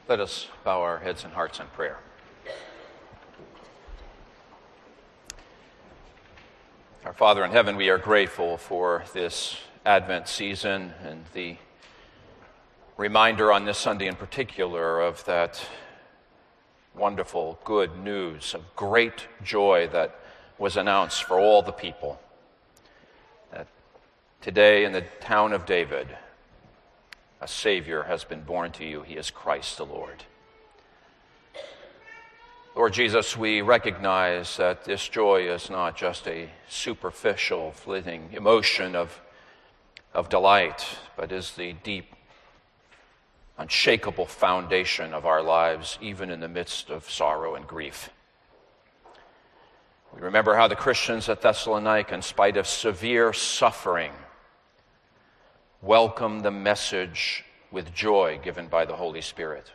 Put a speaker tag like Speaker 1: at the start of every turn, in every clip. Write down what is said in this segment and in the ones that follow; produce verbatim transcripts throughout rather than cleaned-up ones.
Speaker 1: Let us bow our heads and hearts in prayer. Our Father in heaven, we are grateful for this Advent season and the reminder on this Sunday in particular of that wonderful good news of great joy that was announced for all the people. That today in the town of David, a Savior has been born to you. He is Christ the Lord. Lord Jesus, we recognize that this joy is not just a superficial, fleeting emotion of, of delight, but is the deep, unshakable foundation of our lives, even in the midst of sorrow and grief. We remember how the Christians at Thessalonica, in spite of severe suffering, welcome the message with joy given by the Holy Spirit.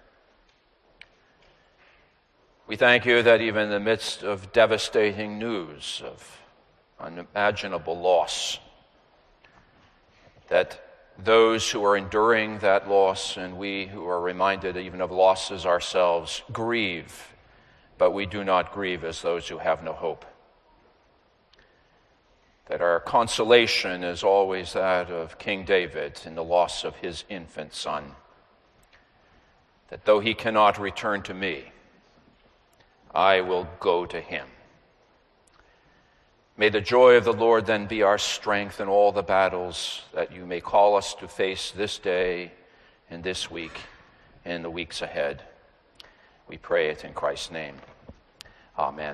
Speaker 1: We thank you that even in the midst of devastating news of unimaginable loss, that those who are enduring that loss and we who are reminded even of losses ourselves grieve, but we do not grieve as those who have no hope. That our consolation is always that of King David in the loss of his infant son. That though he cannot return to me, I will go to him. May the joy of the Lord then be our strength in all the battles that you may call us to face this day and this week and the weeks ahead. We pray it in Christ's name. Amen.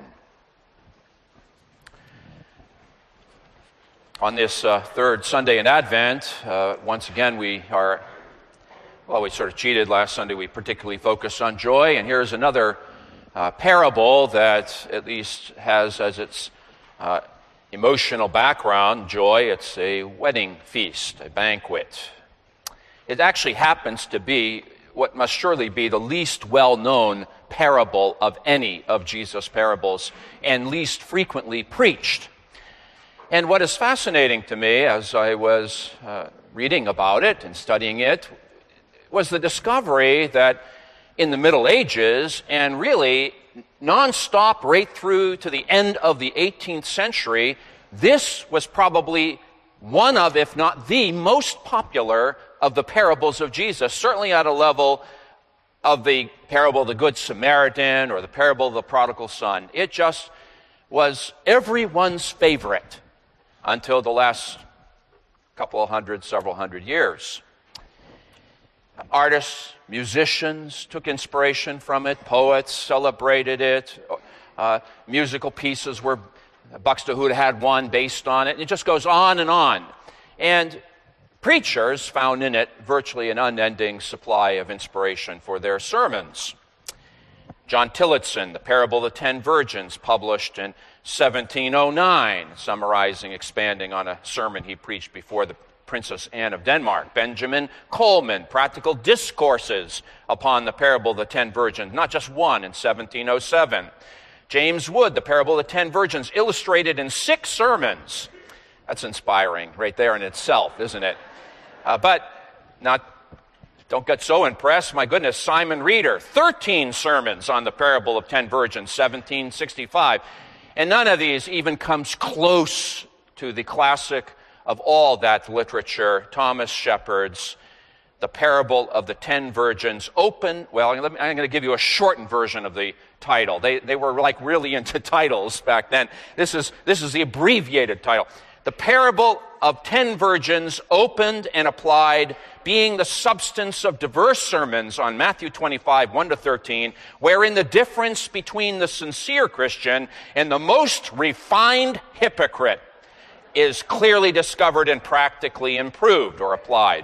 Speaker 1: On this uh, third Sunday in Advent, uh, once again we are, well, we sort of cheated last Sunday. We particularly focused on joy, and here's another uh, parable that at least has as its uh, emotional background joy. It's a wedding feast, a banquet. It actually happens to be what must surely be the least well-known parable of any of Jesus' parables and least frequently preached. And what is fascinating to me as I was uh, reading about it and studying it was the discovery that in the Middle Ages and really nonstop right through to the end of the eighteenth century, this was probably one of, if not the most popular of the parables of Jesus, certainly at a level of the parable of the Good Samaritan or the parable of the prodigal son. It just was everyone's favorite until the last couple of hundred, several hundred years. Artists, musicians took inspiration from it. Poets celebrated it. Uh, musical pieces were, Buxtehude had one based on it. And it just goes on and on. And preachers found in it virtually an unending supply of inspiration for their sermons. John Tillotson, The Parable of the Ten Virgins, published in seventeen oh nine, summarizing, expanding on a sermon he preached before the Princess Anne of Denmark. Benjamin Coleman, Practical Discourses upon the Parable of the Ten Virgins, not just one, in seventeen oh seven. James Wood, The Parable of the Ten Virgins, illustrated in six sermons. That's inspiring right there in itself, isn't it? Uh, but not, don't get so impressed. My goodness, Simon Reeder, thirteen sermons on the Parable of Ten Virgins, seventeen sixty-five. And none of these even comes close to the classic of all that literature, Thomas Shepard's The Parable of the Ten Virgins. Open, well, I'm going to give you a shortened version of the title. They, they were like really into titles back then. This is, this is the abbreviated title. The Parable of Ten Virgins, opened and applied, being the substance of diverse sermons on Matthew twenty-five, one to thirteen, wherein the difference between the sincere Christian and the most refined hypocrite is clearly discovered and practically improved or applied.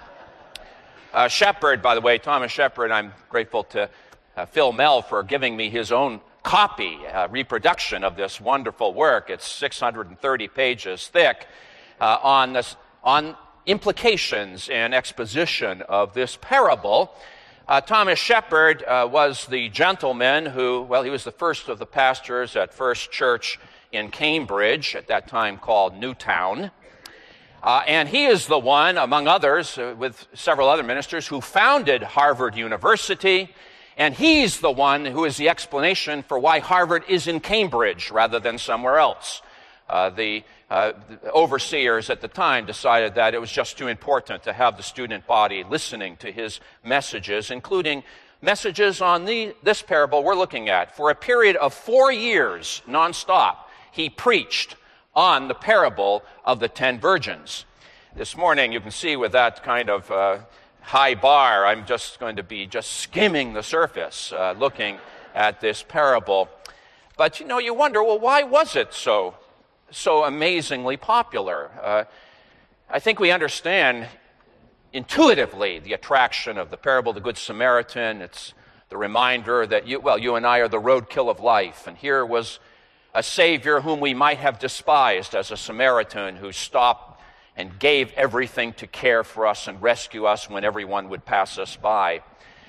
Speaker 1: Uh, Shepard, by the way, Thomas Shepard, I'm grateful to uh, Phil Mell for giving me his own copy, uh, reproduction of this wonderful work. It's six hundred thirty pages thick uh, on this, on implications and exposition of this parable. Uh, Thomas Shepard uh, was the gentleman who, well, he was the first of the pastors at First Church in Cambridge, at that time called Newtown. Uh, and he is the one, among others, uh, with several other ministers, who founded Harvard University. And he's the one who is the explanation for why Harvard is in Cambridge rather than somewhere else. Uh, the, uh, the overseers at the time decided that it was just too important to have the student body listening to his messages, including messages on the, this parable we're looking at. For a period of four years, nonstop, he preached on the parable of the ten virgins. This morning, you can see with that kind of uh, high bar, I'm just going to be just skimming the surface, uh, looking at this parable. But, you know, you wonder, well, why was it so, so amazingly popular? Uh, I think we understand intuitively the attraction of the parable of the Good Samaritan. It's the reminder that, you, well, you and I are the roadkill of life, and here was a Savior whom we might have despised as a Samaritan who stopped and gave everything to care for us and rescue us when everyone would pass us by.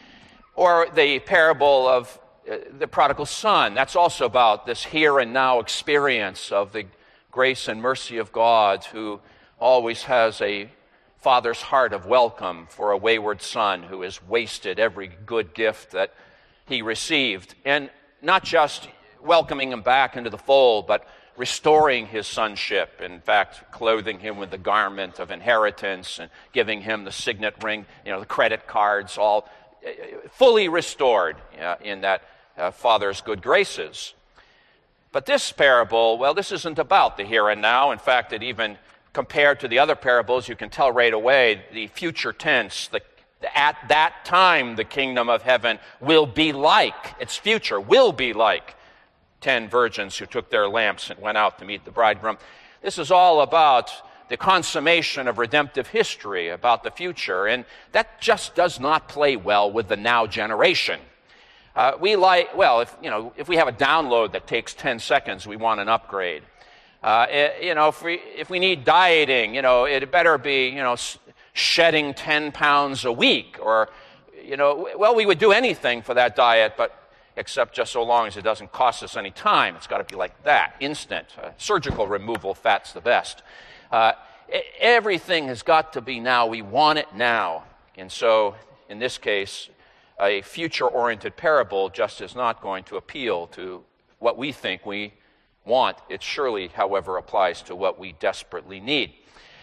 Speaker 1: Or the parable of uh, the prodigal son. That's also about this here and now experience of the grace and mercy of God, who always has a father's heart of welcome for a wayward son who has wasted every good gift that he received. And not just welcoming him back into the fold, but restoring his sonship, in fact, clothing him with the garment of inheritance and giving him the signet ring, you know, the credit cards, all fully restored uh, in that uh, father's good graces. But this parable, well, this isn't about the here and now. In fact, it even, compared to the other parables, you can tell right away the future tense, the at that time the kingdom of heaven will be like, its future will be like ten virgins who took their lamps and went out to meet the bridegroom. This is all about the consummation of redemptive history, about the future, and that just does not play well with the now generation. Uh, we like, well, if, you know, if we have a download that takes ten seconds, we want an upgrade. Uh, it, you know, if we, if we need dieting, you know, it better be, you know, shedding ten pounds a week, or, you know, well, we would do anything for that diet, but except just so long as it doesn't cost us any time. It's got to be like that, instant. Uh, surgical removal, fat's the best. Uh, everything has got to be now. We want it now. And so, in this case, a future-oriented parable just is not going to appeal to what we think we want. It surely, however, applies to what we desperately need.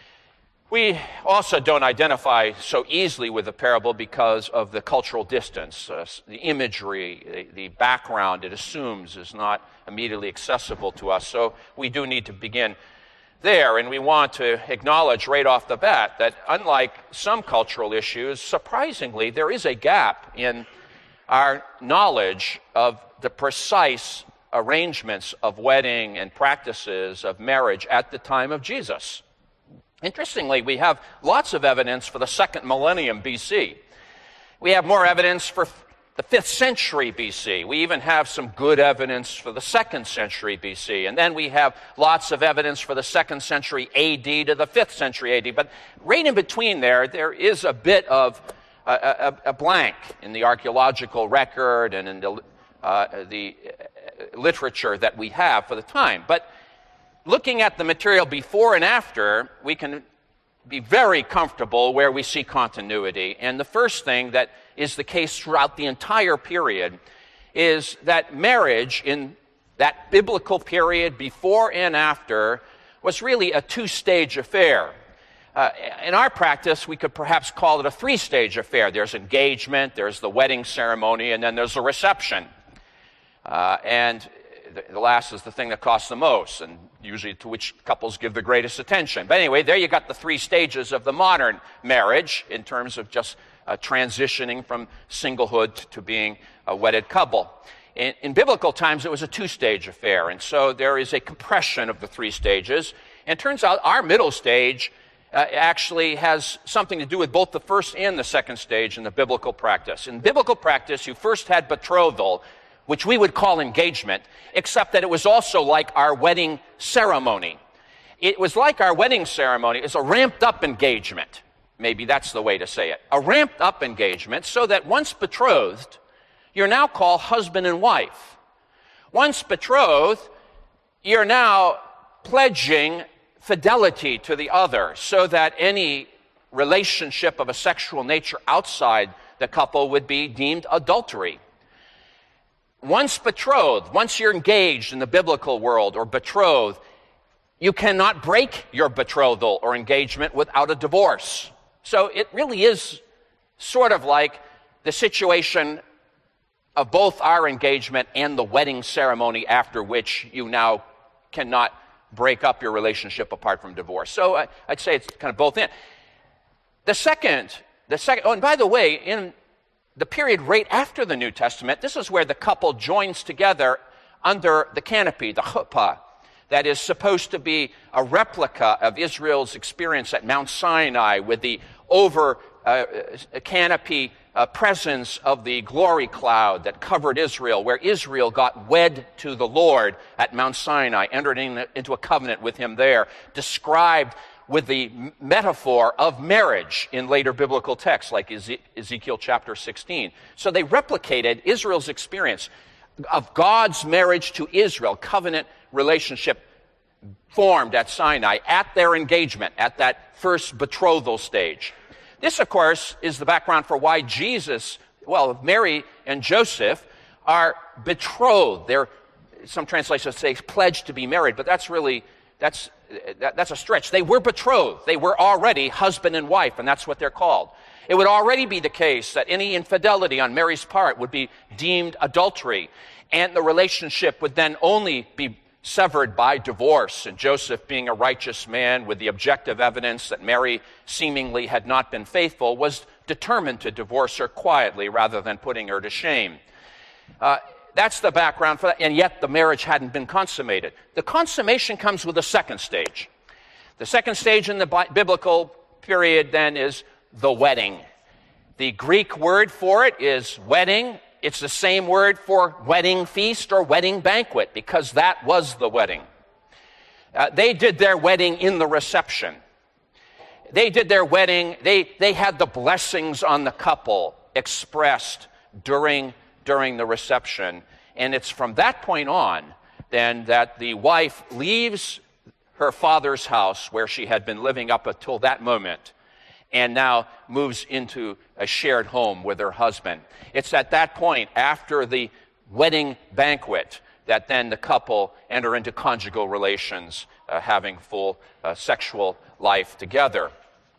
Speaker 1: We also don't identify so easily with the parable because of the cultural distance. Uh, the imagery, the, the background it assumes is not immediately accessible to us. So we do need to begin there. And we want to acknowledge right off the bat that unlike some cultural issues, surprisingly, there is a gap in our knowledge of the precise arrangements of wedding and practices of marriage at the time of Jesus. Interestingly, we have lots of evidence for the second millennium B C. We have more evidence for the fifth century B C. We even have some good evidence for the second century B C. And then we have lots of evidence for the second century A D to the fifth century A D. But right in between there, there is a bit of a, a, a blank in the archaeological record and in the, uh, the literature that we have for the time. But looking at the material before and after, we can be very comfortable where we see continuity. And the first thing that is the case throughout the entire period is that marriage in that biblical period before and after was really a two-stage affair. Uh, in our practice, we could perhaps call it a three-stage affair. There's engagement, there's the wedding ceremony, and then there's the reception. Uh, and the last is the thing that costs the most, and usually to which couples give the greatest attention. But anyway, there you got the three stages of the modern marriage in terms of just uh, transitioning from singlehood to being a wedded couple. In, in biblical times, it was a two-stage affair, and so there is a compression of the three stages. And it turns out our middle stage uh, actually has something to do with both the first and the second stage in the biblical practice. In biblical practice, you first had betrothal, which we would call engagement, except that it was also like our wedding ceremony. It was like our wedding ceremony. It's a ramped-up engagement. Maybe that's the way to say it. A ramped-up engagement so that once betrothed, you're now called husband and wife. Once betrothed, you're now pledging fidelity to the other, so that any relationship of a sexual nature outside the couple would be deemed adultery. Once betrothed, once you're engaged in the biblical world or betrothed, you cannot break your betrothal or engagement without a divorce. So it really is sort of like the situation of both our engagement and the wedding ceremony, after which you now cannot break up your relationship apart from divorce. So I, I'd say it's kind of both in. The second, the second, oh, and by the way, in the period right after the New Testament, this is where the couple joins together under the canopy, the chuppah, that is supposed to be a replica of Israel's experience at Mount Sinai with the over uh, canopy uh, presence of the glory cloud that covered Israel, where Israel got wed to the Lord at Mount Sinai, entered in, into a covenant with him there, described with the metaphor of marriage in later biblical texts like Ezekiel chapter sixteen. So they replicated Israel's experience of God's marriage to Israel, covenant relationship formed at Sinai, at their engagement, at that first betrothal stage. This, of course, is the background for why Jesus, well, Mary and Joseph are betrothed. They're, some translations say pledged to be married, but that's really, that's, that, that's a stretch. They were betrothed. They were already husband and wife, and that's what they're called. It would already be the case that any infidelity on Mary's part would be deemed adultery, and the relationship would then only be severed by divorce, and Joseph, being a righteous man with the objective evidence that Mary seemingly had not been faithful, was determined to divorce her quietly rather than putting her to shame. Uh, that's the background for that, and yet the marriage hadn't been consummated. The consummation comes with a second stage. The second stage in the bi- biblical period then is the wedding. The Greek word for it is wedding. It's the same word for wedding feast or wedding banquet, because that was the wedding. Uh, they did their wedding in the reception. They did their wedding, they, they had the blessings on the couple expressed during, during the reception. And it's from that point on, then, that the wife leaves her father's house, where she had been living up until that moment, and now moves into a shared home with her husband. It's at that point, after the wedding banquet, that then the couple enter into conjugal relations, uh, having full uh, sexual life together.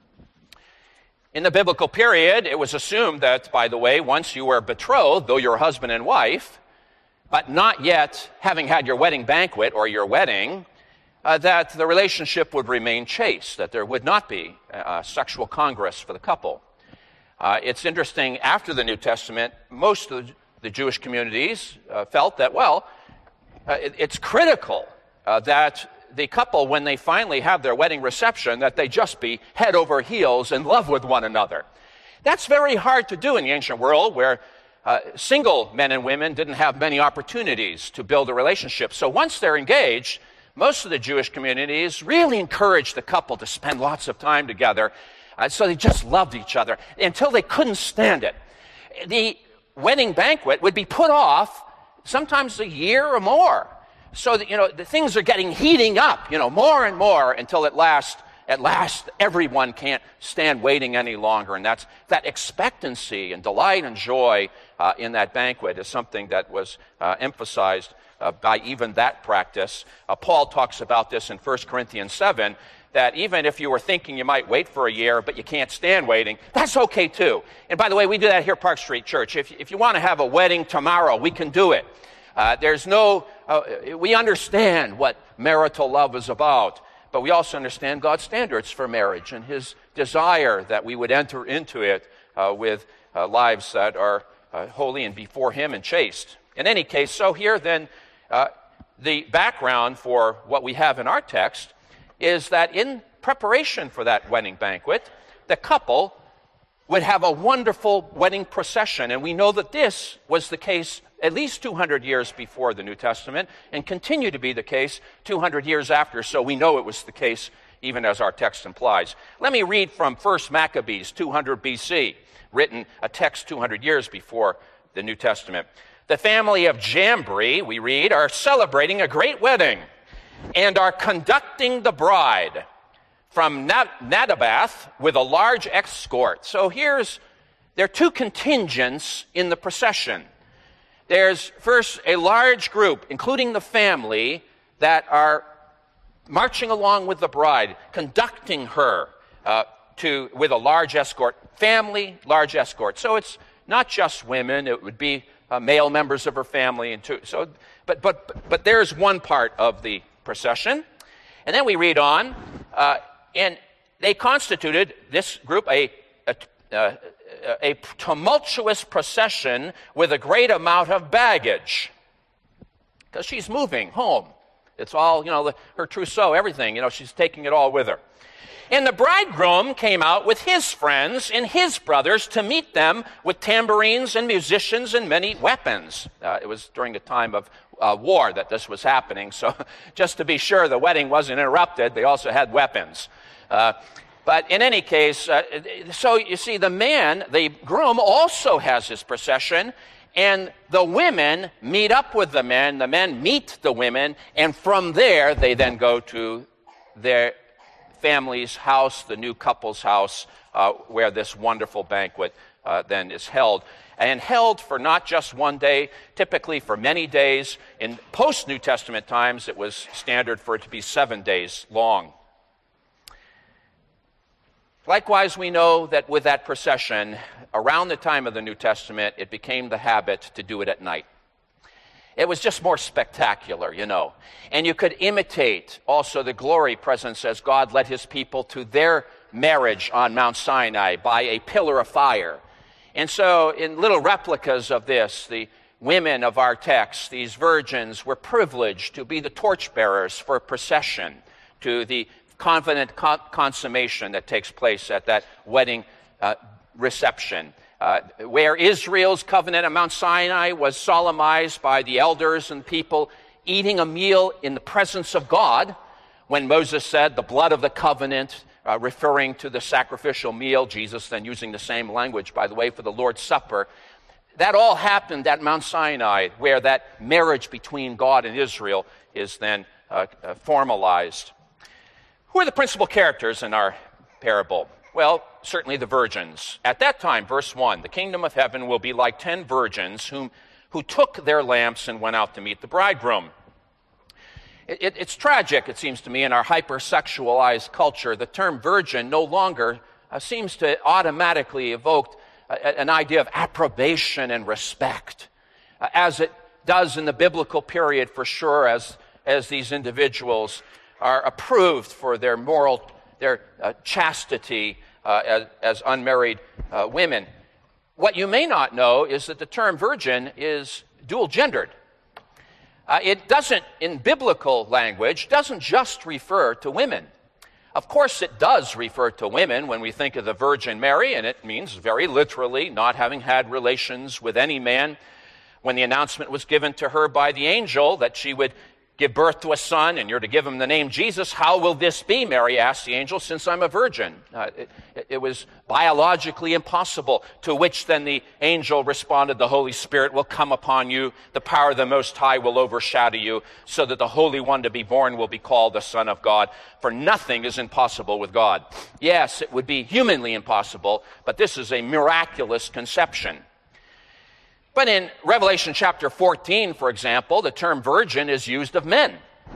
Speaker 1: In the biblical period, it was assumed that, by the way, once you were betrothed, though you're husband and wife, but not yet having had your wedding banquet or your wedding, Uh, that the relationship would remain chaste, that there would not be uh, sexual congress for the couple. Uh, it's interesting, after the New Testament, most of the, the Jewish communities uh, felt that, well, uh, it, it's critical uh, that the couple, when they finally have their wedding reception, that they just be head over heels in love with one another. That's very hard to do in the ancient world, where uh, single men and women didn't have many opportunities to build a relationship. So once they're engaged, most of the Jewish communities really encouraged the couple to spend lots of time together, uh, so they just loved each other until they couldn't stand it. The wedding banquet would be put off sometimes a year or more, so that, you know, the things are getting heating up, you know, more and more, until at last, at last, everyone can't stand waiting any longer. And that's that expectancy and delight and joy uh, in that banquet is something that was uh, emphasized Uh, by even that practice. Uh, Paul talks about this in First Corinthians seven, that even if you were thinking you might wait for a year, but you can't stand waiting, that's okay too. And by the way, we do that here at Park Street Church. If, if you want to have a wedding tomorrow, we can do it. Uh, there's no, uh, we understand what marital love is about, but we also understand God's standards for marriage and his desire that we would enter into it uh, with uh, lives that are uh, holy and before him and chaste. In any case, so here then, Uh, the background for what we have in our text is that in preparation for that wedding banquet, the couple would have a wonderful wedding procession. And we know that this was the case at least two hundred years before the New Testament, and continue to be the case two hundred years after, so we know it was the case even as our text implies. Let me read from First Maccabees, two hundred B C, written a text two hundred years before the New Testament. The family of Jambri, we read, are celebrating a great wedding. and are conducting the bride from Nadabbath with a large escort. So here's, there are two contingents in the procession. There's first a large group, including the family, that are marching along with the bride, conducting her uh, to with a large escort. Family, large escort. So it's not just women; it would be uh, male members of her family, and two. So, but but but there's one part of the procession, and then we read on, uh, and they constituted this group a. a uh, a tumultuous procession with a great amount of baggage, because she's moving home. It's all, you know, the, her trousseau, everything, you know, she's taking it all with her. And the bridegroom came out with his friends and his brothers to meet them with tambourines and musicians and many weapons. Uh, it was during the time of uh, war that this was happening, so just to be sure the wedding wasn't interrupted, they also had weapons. Uh, But in any case, uh, so you see, the man, the groom, also has his procession, and the women meet up with the men, the men meet the women, and from there they then go to their family's house, the new couple's house, uh, where this wonderful banquet uh, then is held. And held for not just one day, typically for many days. In post-New Testament times, it was standard for it to be seven days long. Likewise, we know that with that procession, around the time of the New Testament, it became the habit to do it at night. It was just more spectacular, you know. And you could imitate also the glory presence as God led his people to their marriage on Mount Sinai by a pillar of fire. And so in little replicas of this, the women of our text, these virgins, were privileged to be the torchbearers for a procession to the confident con- consummation that takes place at that wedding uh, reception, uh, where Israel's covenant at Mount Sinai was solemnized by the elders and people eating a meal in the presence of God, when Moses said the blood of the covenant, uh, referring to the sacrificial meal, Jesus then using the same language, by the way, for the Lord's Supper. That all happened at Mount Sinai, where that marriage between God and Israel is then uh, uh, formalized. Who are the principal characters in our parable? Well, certainly the virgins. At that time, verse one, the kingdom of heaven will be like ten virgins whom, who took their lamps and went out to meet the bridegroom. It, it, it's tragic, it seems to me, in our hypersexualized culture. The term virgin no longer uh, seems to automatically evoke a, an idea of approbation and respect, uh, as it does in the biblical period for sure, as, as these individuals are approved for their moral, their uh, chastity uh, as, as unmarried uh, women. What you may not know is that the term virgin is dual-gendered. Uh, it doesn't, in biblical language, doesn't just refer to women. Of course, it does refer to women when we think of the Virgin Mary, and it means very literally not having had relations with any man. When the announcement was given to her by the angel that she would give birth to a son, and you're to give him the name Jesus. How will this be, Mary asked the angel, since I'm a virgin? Uh, it, it was biologically impossible, to which then the angel responded, the Holy Spirit will come upon you, the power of the Most High will overshadow you, so that the Holy One to be born will be called the Son of God. For nothing is impossible with God. Yes, it would be humanly impossible, but this is a miraculous conception. But in Revelation chapter fourteen, for example, the term virgin is used of men.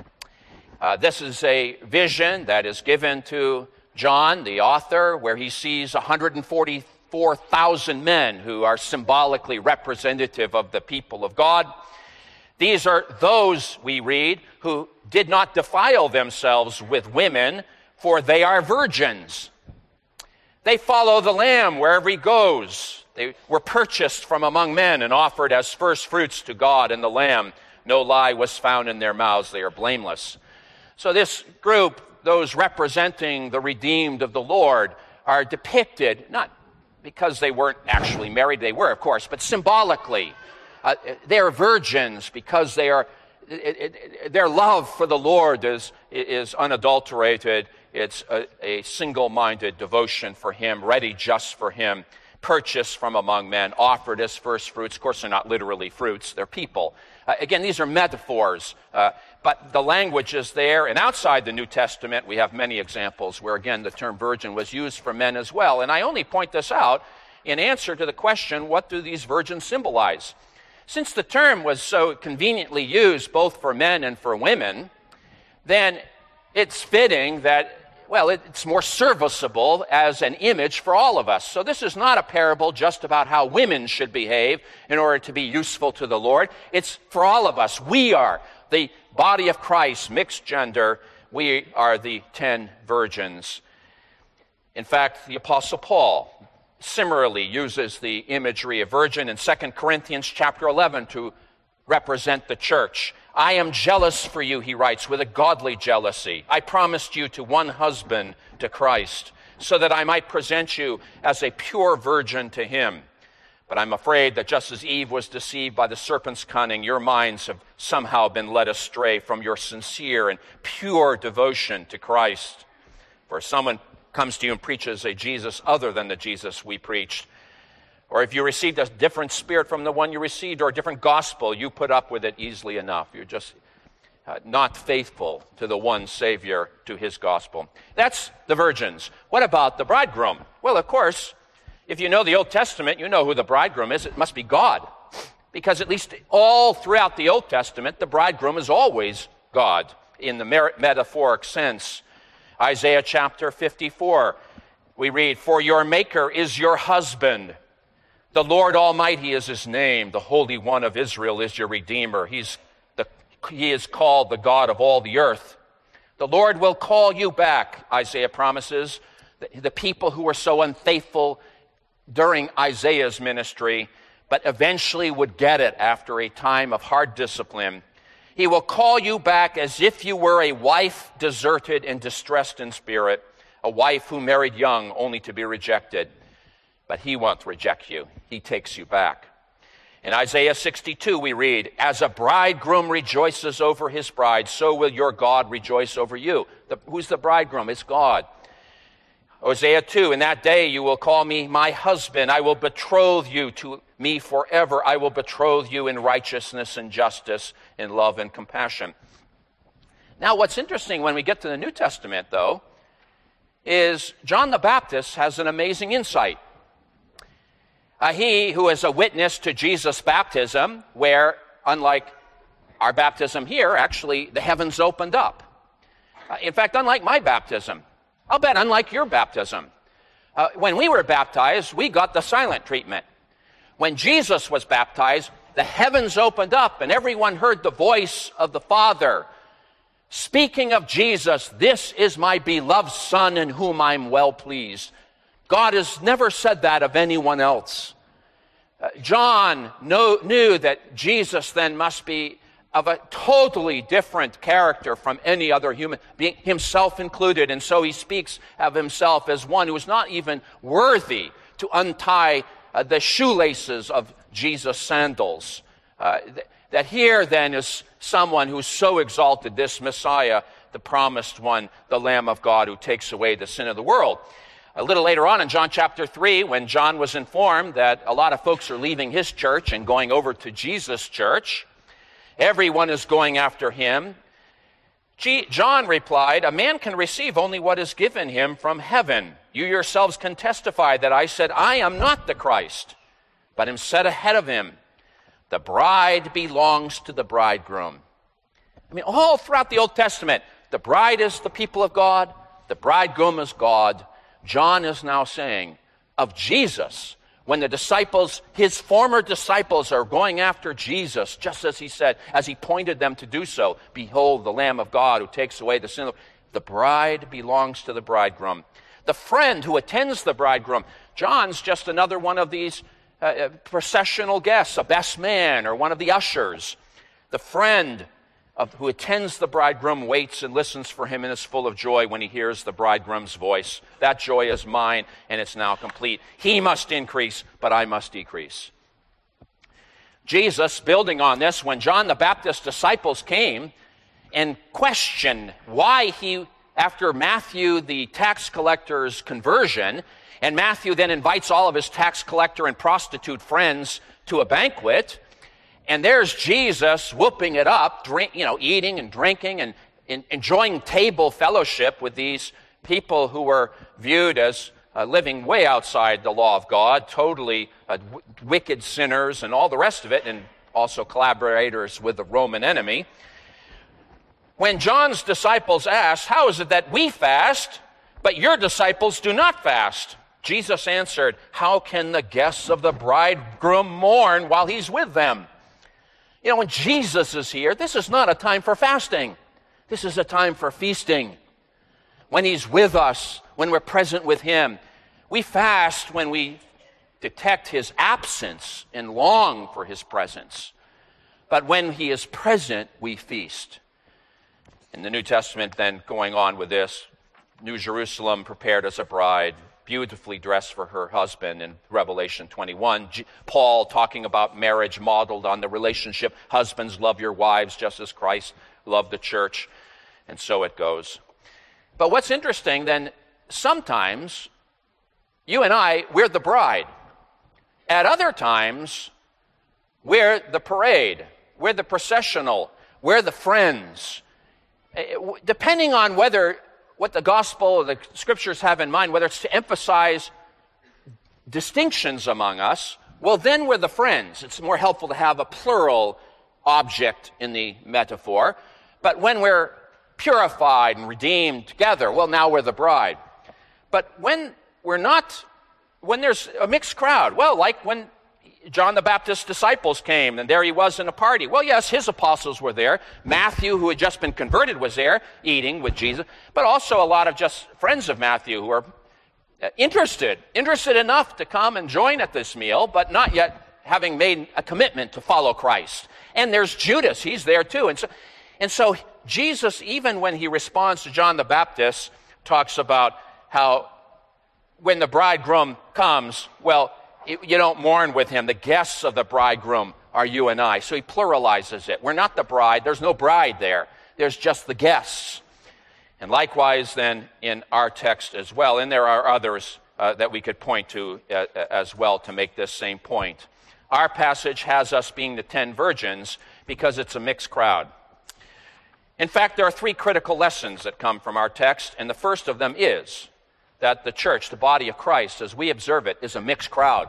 Speaker 1: Uh, this is a vision that is given to John, the author, where he sees one hundred forty-four thousand men who are symbolically representative of the people of God. These are those, we read, who did not defile themselves with women, for they are virgins. They follow the Lamb wherever he goes. They were purchased from among men and offered as first fruits to God and the Lamb. No lie was found in their mouths. They are blameless. So this group, those representing the redeemed of the Lord, are depicted, not because they weren't actually married, they were, of course, but symbolically. Uh, they are virgins because they are, it, it, their love for the Lord is, is unadulterated. It's a, a single-minded devotion for him, ready just for him. purchased from among men, offered as first fruits. Of course, they're not literally fruits, they're people. Uh, again, these are metaphors, uh, but the language is there. And outside the New Testament, we have many examples where, again, the term virgin was used for men as well. And I only point this out in answer to the question, what do these virgins symbolize? Since the term was so conveniently used both for men and for women, then it's fitting that, well, it's more serviceable as an image for all of us. So this is not a parable just about how women should behave in order to be useful to the Lord. It's for all of us. We are the body of Christ, mixed gender. We are the ten virgins. In fact, the Apostle Paul similarly uses the imagery of virgin in Second Corinthians chapter eleven to represent the church. I am jealous for you, he writes, with a godly jealousy. I promised you to one husband, to Christ, so that I might present you as a pure virgin to him. But I'm afraid that just as Eve was deceived by the serpent's cunning, your minds have somehow been led astray from your sincere and pure devotion to Christ. For if someone comes to you and preaches a Jesus other than the Jesus we preached, or if you received a different spirit from the one you received, or a different gospel, you put up with it easily enough. You're just uh, not faithful to the one Savior, to his gospel. That's the virgins. What about the bridegroom? Well, of course, if you know the Old Testament, you know who the bridegroom is. It must be God. Because at least all throughout the Old Testament, the bridegroom is always God in the metaphoric sense. Isaiah chapter fifty-four, we read, "For your Maker is your husband. The Lord Almighty is his name. The Holy One of Israel is your Redeemer. He's the, he is called the God of all the earth. The Lord will call you back," Isaiah promises. The, the people who were so unfaithful during Isaiah's ministry, but eventually would get it after a time of hard discipline. He will call you back as if you were a wife deserted and distressed in spirit, a wife who married young only to be rejected. But he won't reject you. He takes you back. In Isaiah sixty-two, we read, "As a bridegroom rejoices over his bride, so will your God rejoice over you." The, who's the bridegroom? It's God. Hosea two, "In that day you will call me my husband. I will betroth you to me forever. I will betroth you in righteousness and justice, in love and compassion." Now, what's interesting when we get to the New Testament, though, is John the Baptist has an amazing insight. Uh, he who is a witness to Jesus' baptism, where, unlike our baptism here, actually the heavens opened up. Uh, in fact, unlike my baptism, I'll bet unlike your baptism. Uh, when we were baptized, we got the silent treatment. When Jesus was baptized, the heavens opened up and everyone heard the voice of the Father speaking of Jesus. "This is my beloved Son in whom I'm well pleased." God has never said that of anyone else. Uh, John know, knew that Jesus then must be of a totally different character from any other human, being himself included, and so he speaks of himself as one who is not even worthy to untie uh, the shoelaces of Jesus' sandals. Uh, th- that here then is someone who's so exalted, this Messiah, the promised one, the Lamb of God who takes away the sin of the world. A little later on in John chapter three, when John was informed that a lot of folks are leaving his church and going over to Jesus' church, everyone is going after him, G- John replied, "A man can receive only what is given him from heaven. You yourselves can testify that I said, I am not the Christ, but am set ahead of him. The bride belongs to the bridegroom." I mean, all throughout the Old Testament, the bride is the people of God, the bridegroom is God. John is now saying of Jesus, when the disciples, his former disciples, are going after Jesus, just as he said, as he pointed them to do so, "Behold, the Lamb of God who takes away the sin of the bride belongs to the bridegroom." The friend who attends the bridegroom, John's just another one of these uh, processional guests, a best man or one of the ushers. The friend of, who attends the bridegroom waits and listens for him and is full of joy when he hears the bridegroom's voice. That joy is mine, and it's now complete. He must increase, but I must decrease. Jesus, building on this, when John the Baptist's disciples came and questioned why he, after Matthew the tax collector's conversion, And Matthew then invites all of his tax collector and prostitute friends to a banquet. And there's Jesus whooping it up, drink, you know, eating and drinking and in, enjoying table fellowship with these people who were viewed as uh, living way outside the law of God, totally uh, w- wicked sinners and all the rest of it, and also collaborators with the Roman enemy. When John's disciples asked, "How is it that we fast, but your disciples do not fast?" Jesus answered, "How can the guests of the bridegroom mourn while he's with them?" You know, when Jesus is here, this is not a time for fasting. This is a time for feasting. When he's with us, when we're present with him. We fast when we detect his absence and long for his presence. But when he is present, we feast. In the New Testament, then, going on with this, New Jerusalem prepared as a bride, beautifully dressed for her husband in Revelation twenty-one. G- Paul talking about marriage modeled on the relationship. Husbands, love your wives just as Christ loved the church. And so it goes. But what's interesting, then, sometimes you and I, we're the bride. At other times, we're the parade. We're the processional. We're the friends. Depending on whether what the gospel or the scriptures have in mind, whether it's to emphasize distinctions among us, well, then we're the friends. It's more helpful to have a plural object in the metaphor. But when we're purified and redeemed together, well, now we're the bride. But when we're not, when there's a mixed crowd, well, like when John the Baptist's disciples came, and there he was in a party. Well, yes, his apostles were there. Matthew, who had just been converted, was there eating with Jesus. But also a lot of just friends of Matthew who were interested, interested enough to come and join at this meal, but not yet having made a commitment to follow Christ. And there's Judas. He's there too. And so, and so Jesus, even when he responds to John the Baptist, talks about how when the bridegroom comes, well, you don't mourn with him. The guests of the bridegroom are you and I. So he pluralizes it. We're not the bride. There's no bride there. There's just the guests. And likewise then in our text as well. And there are others uh, that we could point to uh, as well to make this same point. Our passage has us being the ten virgins because it's a mixed crowd. In fact, there are three critical lessons that come from our text. And the first of them is that the church, the body of Christ, as we observe it, is a mixed crowd.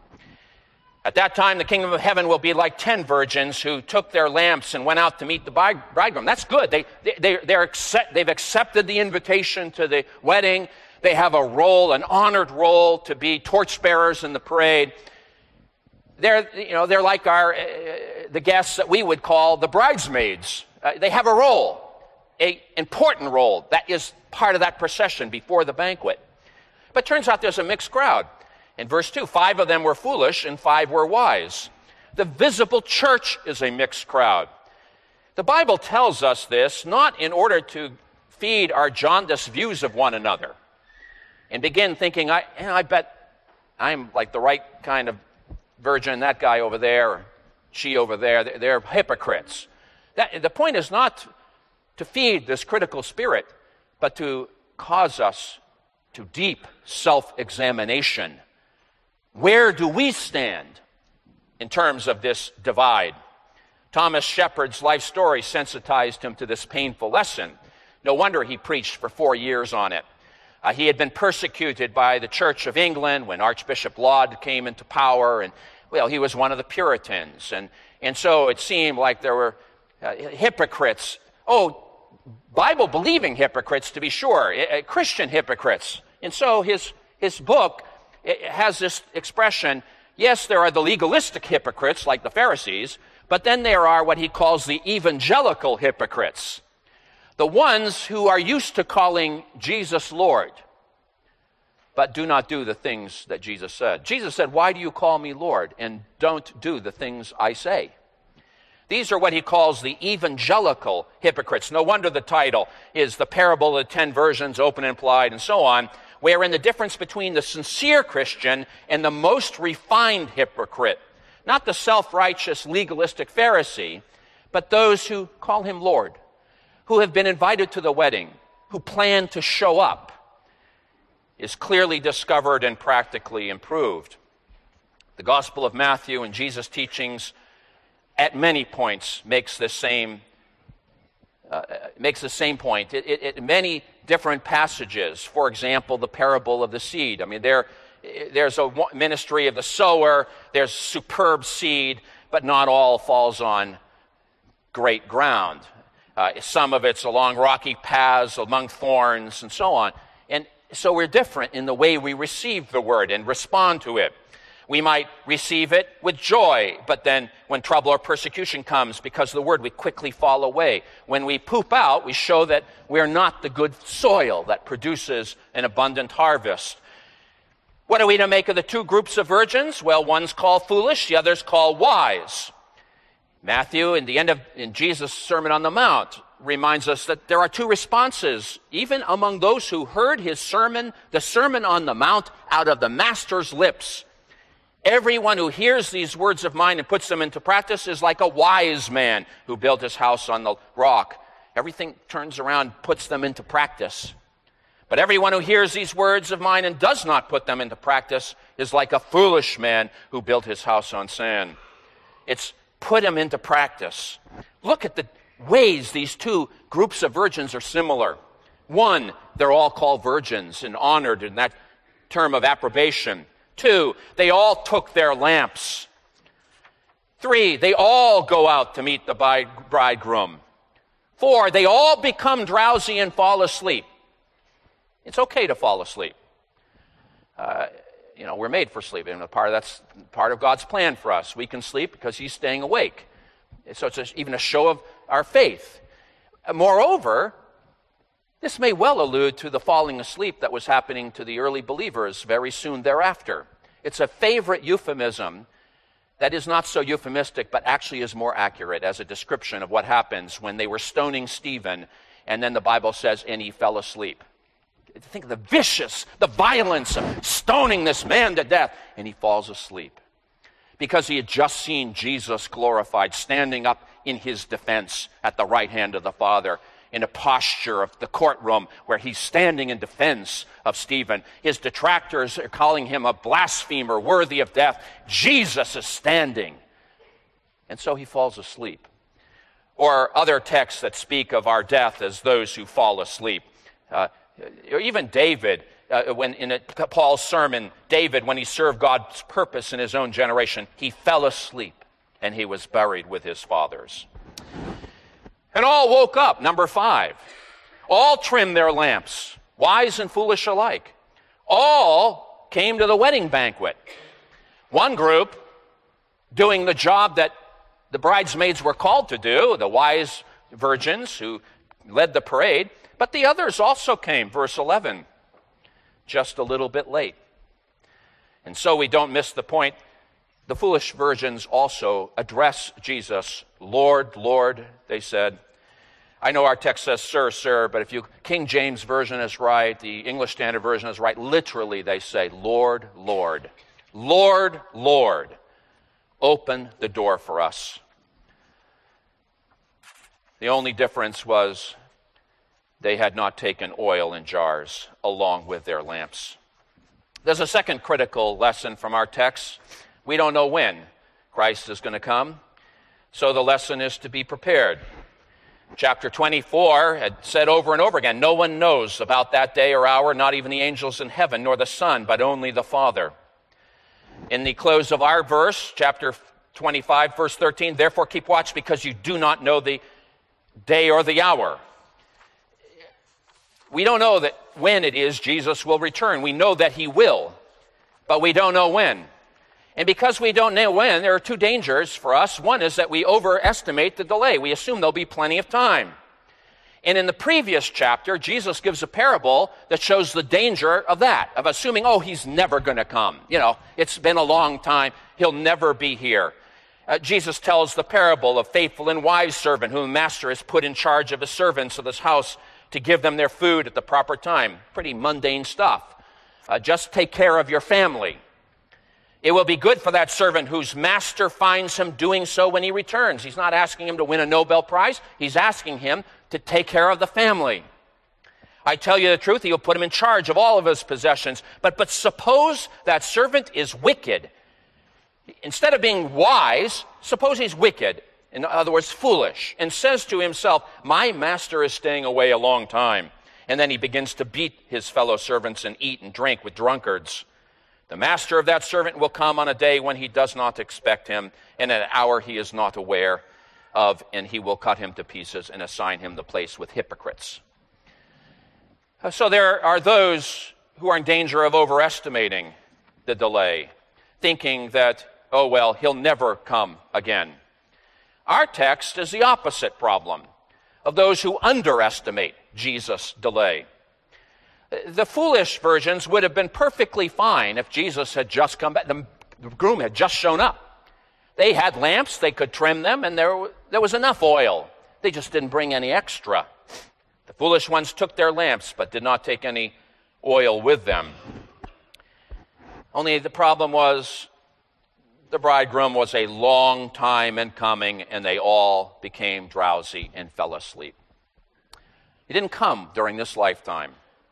Speaker 1: At that time, the kingdom of heaven will be like ten virgins who took their lamps and went out to meet the bridegroom. That's good. They, they, they're accept, they've accepted the invitation to the wedding. They have a role, an honored role, to be torchbearers in the parade. They're, you know, they're like our, uh, the guests that we would call the bridesmaids. Uh, they have a role, an important role that is part of that procession before the banquet. But it turns out there's a mixed crowd. In verse two, five of them were foolish and five were wise. The visible church is a mixed crowd. The Bible tells us this not in order to feed our jaundiced views of one another and begin thinking, I, you know, I bet I'm like the right kind of virgin, that guy over there, or she over there, they're, they're hypocrites. That, the point is not to feed this critical spirit, but to cause us to deep self-examination. Where do we stand in terms of this divide? Thomas Shepard's life story sensitized him to this painful lesson. No wonder he preached for four years on it. Uh, he had been persecuted by the Church of England when Archbishop Laud came into power, and, well, he was one of the Puritans. And, and so it seemed like there were uh, hypocrites. Oh, Bible-believing hypocrites, to be sure, uh, Christian hypocrites. And so his, his book has this expression, yes, there are the legalistic hypocrites like the Pharisees, but then there are what he calls the evangelical hypocrites, the ones who are used to calling Jesus Lord, but do not do the things that Jesus said. Jesus said, why do you call me Lord and don't do the things I say? These are what he calls the evangelical hypocrites. No wonder the title is The Parable of the Ten Virgins, Open and Implied, and so on, wherein the difference between the sincere Christian and the most refined hypocrite, not the self-righteous legalistic Pharisee, but those who call him Lord, who have been invited to the wedding, who plan to show up. is clearly discovered and practically improved. The Gospel of Matthew and Jesus' teachings at many points makes the same uh, makes the same point. It, it, it, many different passages, for example, the parable of the seed. I mean, there there's a ministry of the sower, there's superb seed, but not all falls on great ground. Uh, some of it's along rocky paths, among thorns, and so on. And so we're different in the way we receive the word and respond to it. We might receive it with joy, but then when trouble or persecution comes because of the word, we quickly fall away. When we poop out, we show that we're not the good soil that produces an abundant harvest. What are we to make of the two groups of virgins? Well, one's called foolish, the other's called wise. Matthew, in the end of in Jesus' Sermon on the Mount, reminds us that there are two responses, even among those who heard his sermon, the Sermon on the Mount, out of the Master's lips. Everyone who hears these words of mine and puts them into practice is like a wise man who built his house on the rock. Everything turns around, puts them into practice. But everyone who hears these words of mine and does not put them into practice is like a foolish man who built his house on sand. It's put them into practice. Look at the ways these two groups of virgins are similar. One, they're all called virgins and honored in that term of approbation. Two, they all took their lamps. Three, they all go out to meet the bridegroom. Four, they all become drowsy and fall asleep. It's okay to fall asleep. Uh, you know, we're made for sleep, and part of that's part of God's plan for us. We can sleep because He's staying awake. So it's a, even a show of our faith. Moreover, this may well allude to the falling asleep that was happening to the early believers very soon thereafter. It's a favorite euphemism that is not so euphemistic, but actually is more accurate as a description of what happens when they were stoning Stephen, and then the Bible says, and he fell asleep. Think of the vicious, the violence of stoning this man to death, and he falls asleep. Because he had just seen Jesus glorified, standing up in his defense at the right hand of the Father, in a posture of the courtroom where he's standing in defense of Stephen. His detractors are calling him a blasphemer worthy of death. Jesus is standing. And so he falls asleep. Or other texts that speak of our death as those who fall asleep. Uh, or even David, uh, when in a, Paul's sermon, David, when he served God's purpose in his own generation, he fell asleep and he was buried with his fathers. And all woke up, number five. All trimmed their lamps, wise and foolish alike. All came to the wedding banquet. One group doing the job that the bridesmaids were called to do, the wise virgins who led the parade, but the others also came, verse eleven, just a little bit late. And so we don't miss the point. The foolish virgins also address Jesus, Lord, Lord, they said. I know our text says, sir, sir, but if you, King James Version is right, the English Standard Version is right, literally they say, Lord, Lord, Lord, Lord, open the door for us. The only difference was they had not taken oil in jars along with their lamps. There's a second critical lesson from our text. We don't know when Christ is going to come, so the lesson is to be prepared. Chapter twenty-four had said over and over again, no one knows about that day or hour, not even the angels in heaven, nor the Son, but only the Father. In the close of our verse, chapter twenty-five, verse thirteen, therefore keep watch because you do not know the day or the hour. We don't know that when it is Jesus will return. We know that he will, but we don't know when. And because we don't know when, there are two dangers for us. One is that we overestimate the delay. We assume there'll be plenty of time. And in the previous chapter, Jesus gives a parable that shows the danger of that, of assuming, oh, he's never going to come. You know, it's been a long time. He'll never be here. Uh, Jesus tells the parable of faithful and wise servant whom the master has put in charge of his servants of his house to give them their food at the proper time. Pretty mundane stuff. Uh, just take care of your family. It will be good for that servant whose master finds him doing so when he returns. He's not asking him to win a Nobel Prize. He's asking him to take care of the family. I tell you the truth, he will put him in charge of all of his possessions. But, but suppose that servant is wicked. Instead of being wise, suppose he's wicked, in other words, foolish, and says to himself, my master is staying away a long time. And then he begins to beat his fellow servants and eat and drink with drunkards. The master of that servant will come on a day when he does not expect him, and at an hour he is not aware of, and he will cut him to pieces and assign him the place with hypocrites. So there are those who are in danger of overestimating the delay, thinking that, oh, well, he'll never come again. Our text is the opposite problem of those who underestimate Jesus' delay. The foolish versions would have been perfectly fine if Jesus had just come back. The groom had just shown up. They had lamps, they could trim them, and there, there was enough oil. They just didn't bring any extra. The foolish ones took their lamps, but did not take any oil with them. Only the problem was the bridegroom was a long time in coming, and they all became drowsy and fell asleep. He didn't come during this lifetime.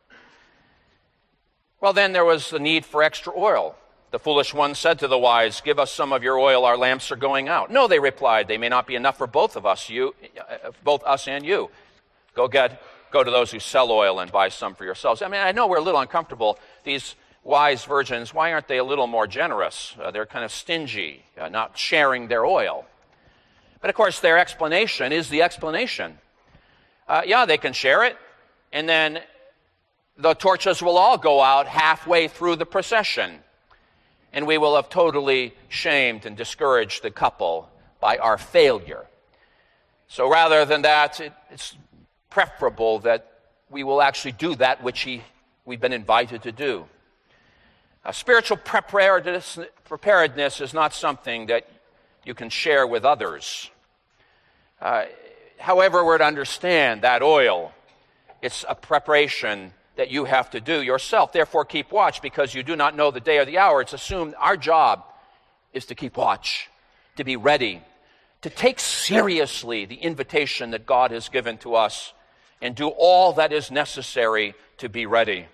Speaker 1: Well, then there was the need for extra oil. The foolish one said to the wise, give us some of your oil, our lamps are going out. No, they replied, they may not be enough for both of us, you, both us and you. Go get, go to those who sell oil and buy some for yourselves. I mean, I know we're a little uncomfortable. These wise virgins, why aren't they a little more generous? Uh, they're kind of stingy, uh, not sharing their oil. But of course, their explanation is the explanation. Uh, yeah, they can share it, and then the torches will all go out halfway through the procession, and we will have totally shamed and discouraged the couple by our failure. So rather than that, it, it's preferable that we will actually do that which he, we've been invited to do. Uh, spiritual preparedness, preparedness is not something that you can share with others. Uh, however, we're to understand that oil, it's a preparation that you have to do yourself. Therefore, keep watch, because you do not know the day or the hour. It's assumed our job is to keep watch, to be ready, to take seriously the invitation that God has given to us, and do all that is necessary to be ready.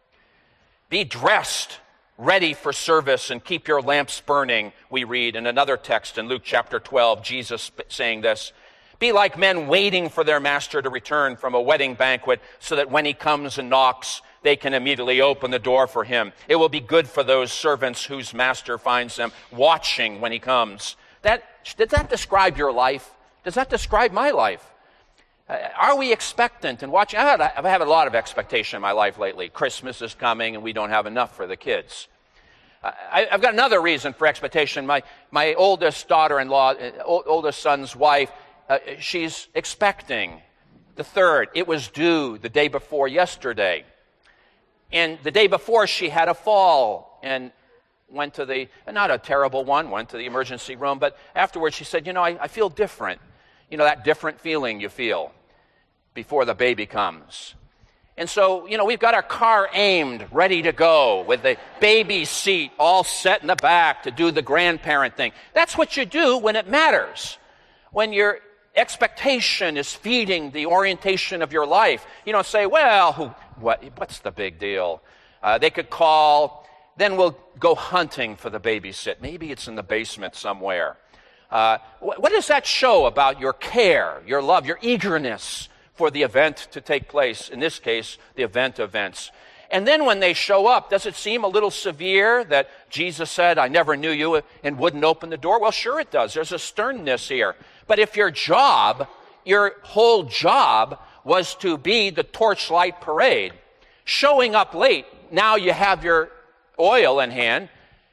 Speaker 1: Be dressed, ready for service, and keep your lamps burning, we read in another text in Luke chapter twelve, Jesus saying this. Be like men waiting for their master to return from a wedding banquet, so that when he comes and knocks, they can immediately open the door for him. It will be good for those servants whose master finds them watching when he comes. That, does that describe your life? Does that describe my life? Uh, are we expectant and watching? I've had, I've had a lot of expectation in my life lately. Christmas is coming and we don't have enough for the kids. Uh, I, I've got another reason for expectation. My, my oldest daughter-in-law, uh, oldest son's wife, Uh, she's expecting the third. It was due the day before yesterday. And the day before, she had a fall and went to the, not a terrible one, went to the emergency room, but afterwards she said, you know, I, I feel different. You know, that different feeling you feel before the baby comes. And so, you know, we've got our car aimed, ready to go, with the baby seat all set in the back to do the grandparent thing. That's what you do when it matters. When you're expectation is feeding the orientation of your life. You don't say, well, who, what, what's the big deal? Uh, they could call, then we'll go hunting for the babysit. Maybe it's in the basement somewhere. Uh, what, what does that show about your care, your love, your eagerness for the event to take place? In this case, the event events. And then when they show up, does it seem a little severe that Jesus said, I never knew you, and wouldn't open the door? Well, sure it does. There's a sternness here. But if your job, your whole job was to be the torchlight parade, showing up late, now you have your oil in hand,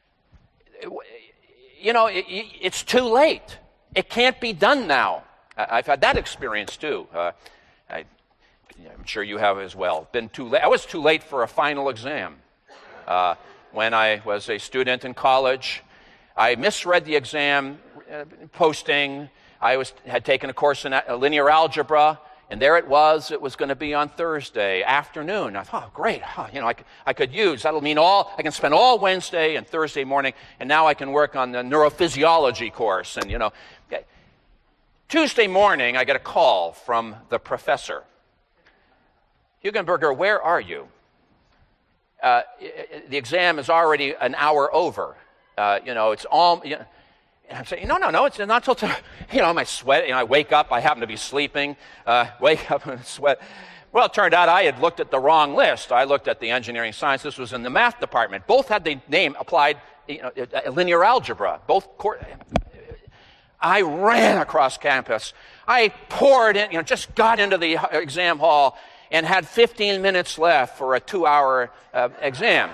Speaker 1: you know, it, it's too late. It can't be done now. I've had that experience too. Uh, I, I'm sure you have as well. Been too late. I was too late for a final exam. Uh, when I was a student in college, I misread the exam uh, posting. I was had taken a course in linear algebra, and there it was. It was going to be on Thursday afternoon. I thought, oh, great. Oh, you know, I, I could use, that'll mean all, I can spend all Wednesday and Thursday morning, and now I can work on the neurophysiology course. And, you know, Tuesday morning, I get a call from the professor. Hugenberger, where are you? Uh, the exam is already an hour over. Uh, you know, it's all, you know, and I'm saying, no, no, no, it's not until, t-. you know, my sweat, you know, I wake up, I happen to be sleeping, uh, wake up and sweat. Well, it turned out I had looked at the wrong list. I looked at the engineering science. This was in the math department. Both had the name applied, you know, linear algebra. Both, cor- I ran across campus. I poured in, you know, just got into the exam hall and had fifteen minutes left for a two-hour uh, exam.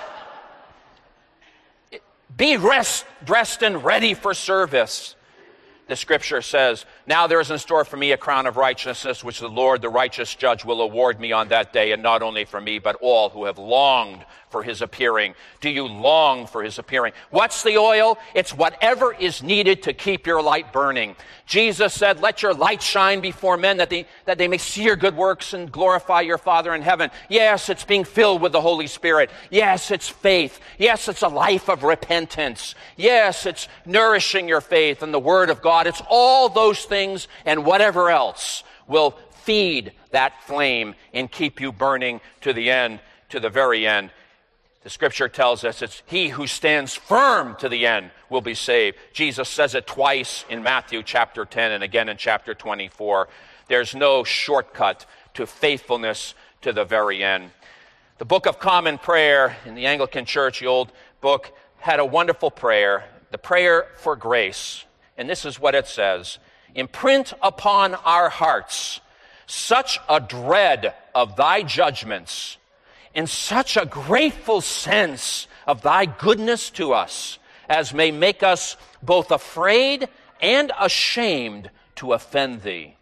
Speaker 1: Be rest, dressed and ready for service. The scripture says, now there is in store for me a crown of righteousness, which the Lord, the righteous judge, will award me on that day, and not only for me, but all who have longed for his appearing. Do you long for his appearing? What's the oil? It's whatever is needed to keep your light burning. Jesus said, let your light shine before men that they, that they may see your good works and glorify your Father in heaven. Yes, it's being filled with the Holy Spirit. Yes, it's faith. Yes, it's a life of repentance. Yes, it's nourishing your faith in the Word of God. It's all those things and whatever else will feed that flame and keep you burning to the end, to the very end. The scripture tells us it's he who stands firm to the end will be saved. Jesus says it twice in Matthew chapter ten and again in chapter twenty-four. There's no shortcut to faithfulness to the very end. The Book of Common Prayer in the Anglican Church, the old book, had a wonderful prayer, the prayer for grace. And this is what it says: imprint upon our hearts such a dread of thy judgments, in such a grateful sense of thy goodness to us, as may make us both afraid and ashamed to offend thee.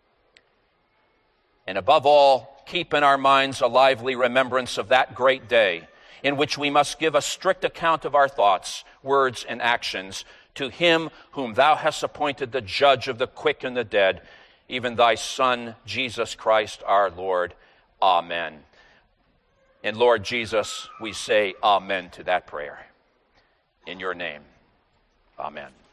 Speaker 1: And above all, keep in our minds a lively remembrance of that great day in which we must give a strict account of our thoughts, words, and actions to him whom thou hast appointed the judge of the quick and the dead, even thy Son, Jesus Christ our Lord. Amen. And Lord Jesus, we say amen to that prayer. In your name, amen.